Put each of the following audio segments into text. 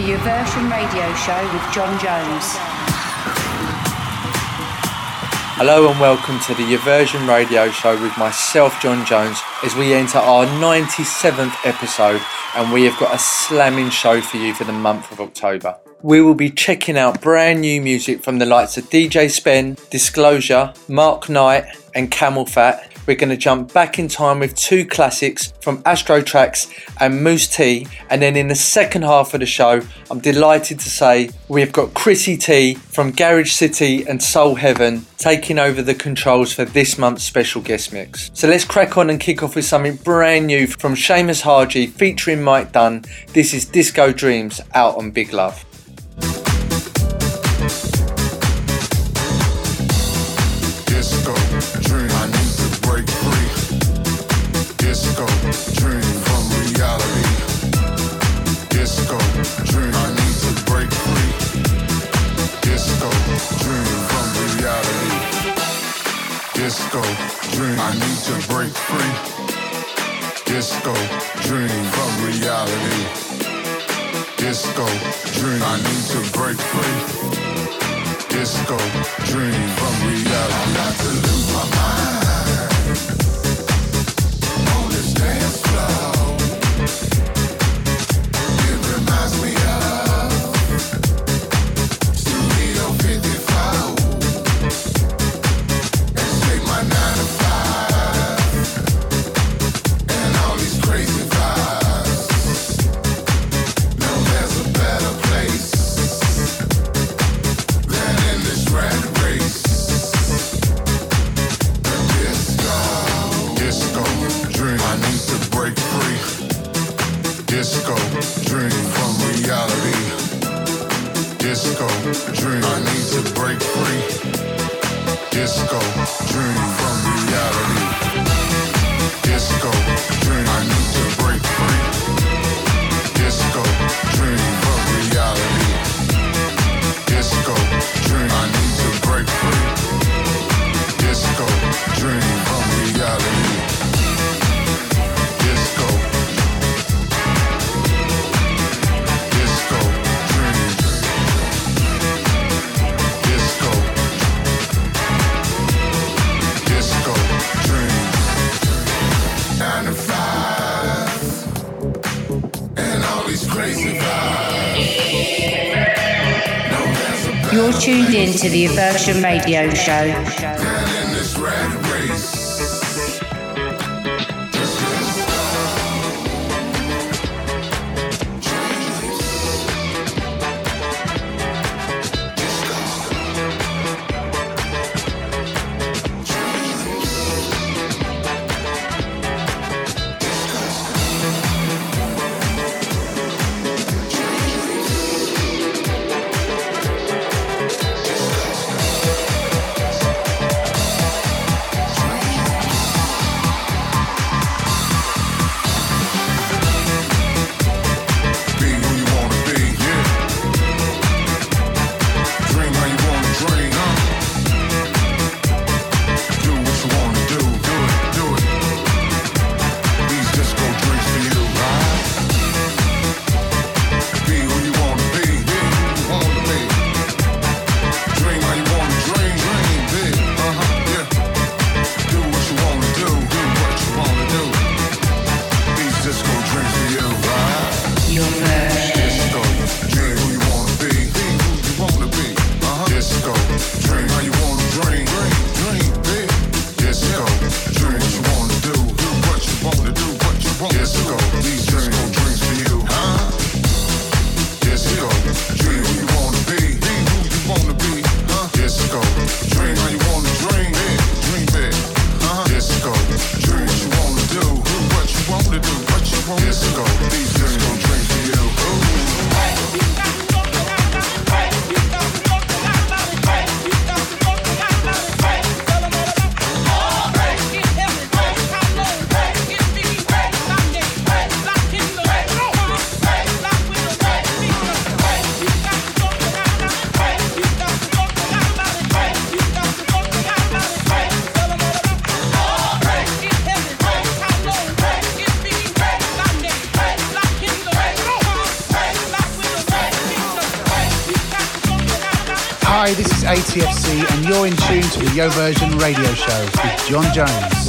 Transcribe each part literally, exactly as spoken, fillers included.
The Uversion Radio Show with John Jones. Hello and welcome to the Uversion Radio Show with myself, John Jones, as we enter our ninety-seventh episode, and we have got a slamming show for you for the month of October. We will be checking out brand new music from the likes of D J Spen, Disclosure, Mark Knight and Camel Fat. We're going to jump back in time with two classics from Astro Tracks and Moose T, and then in the second half of the show, I'm delighted to say we've got Chrissy T from Garage City and Soul Heaven taking over the controls for this month's special guest mix. So let's crack on and kick off with something brand new from Seamus Haji featuring Mike Dunn. This is Disco Dreams out on Big Love. Disco dream, I need to break free. Disco dream from reality. Disco dream, I need to break free. Disco dream from reality. Disco dream, I need to break free. Disco dream from reality. Disco dream, I need to break free. Disco dream from reality. I got to lose my mind on this dance floor. It reminds me of Studio fifty-four. And take my nine to five and all these crazy vibes. No, there's a better place than in this rat race. The disco, disco dream, I need to break free. Disco dream from reality. Disco dream, I need to break free. Disco dream from reality. Disco dream, I need to break free. Disco dream from reality. Disco dream, I need to break free. Disco dream from reality. Disco. Disco dream. Disco. Disco dream. Nine to five and all these crazy vibes. You're tuned in to the Uversion Radio Show. And in this rat race. Hi, this is A T F C and you're in tune to the Yo Version Radio Show with John Jones.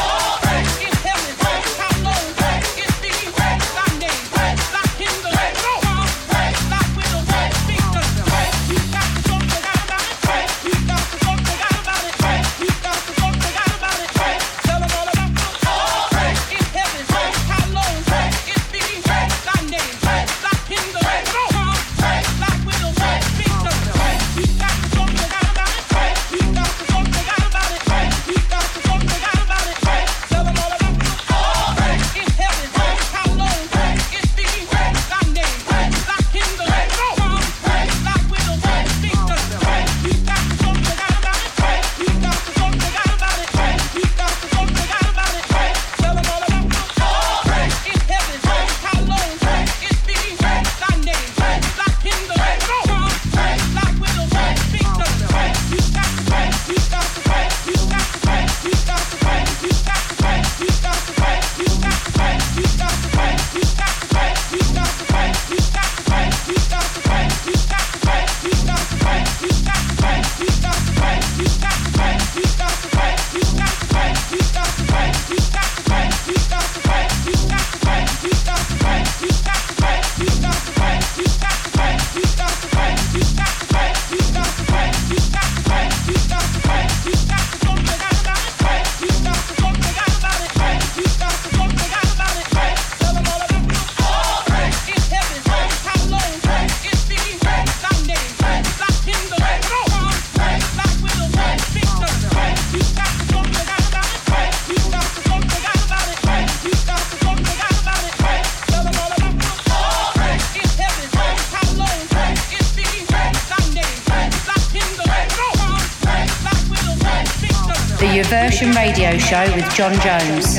The Version Radio Show with John Jones.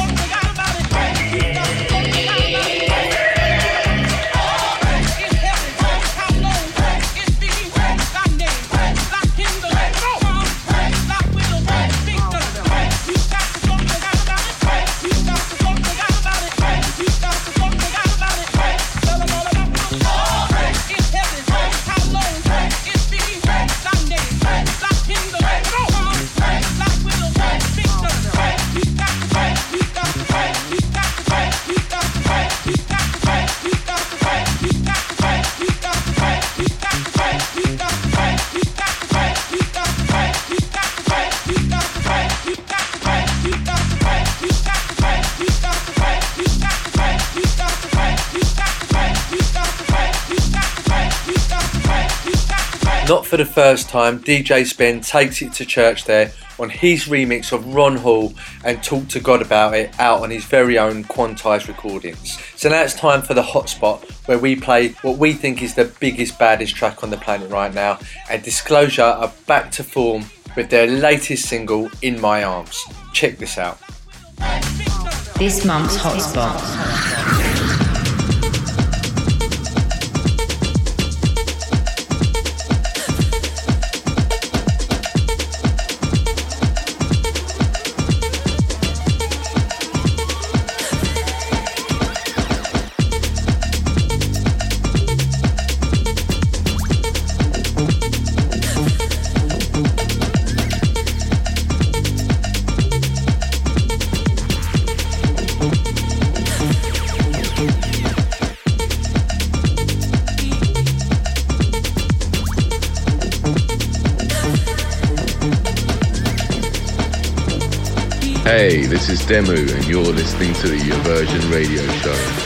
Not for the first time, D J Spen takes it to church there on his remix of Ron Hall and Talk to God About It out on his very own Quantized recordings. So now it's time for the hotspot where we play what we think is the biggest, baddest track on the planet right now, and Disclosure are back to form with their latest single, In My Arms. Check this out. This month's hotspot. Hey, this is Demu and you're listening to the Yo Version Radio Show.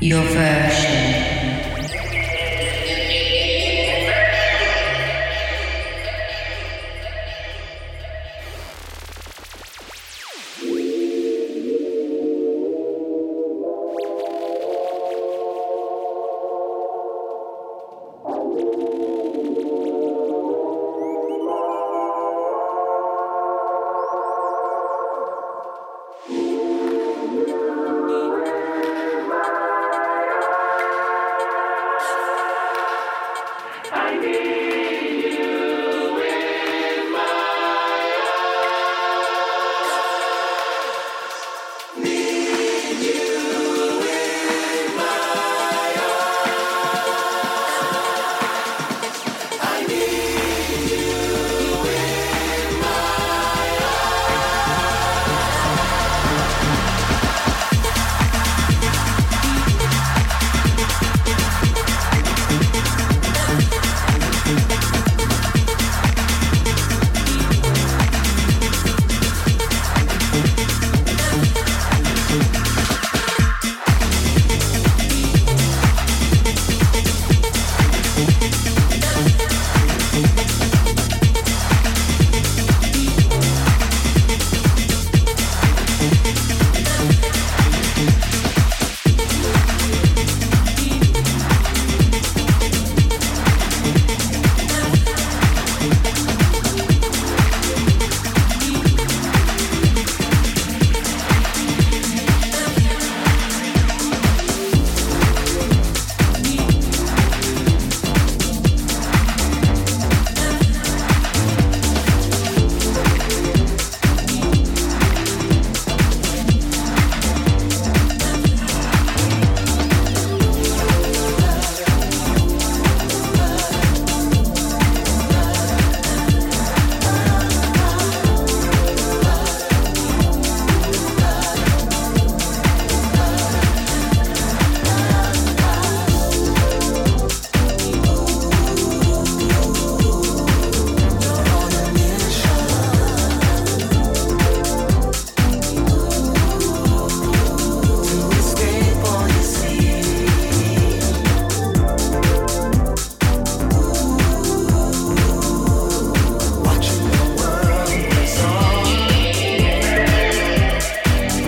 Your version.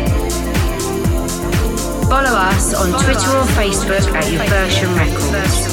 Follow us on Twitter or Facebook at Your Version Records.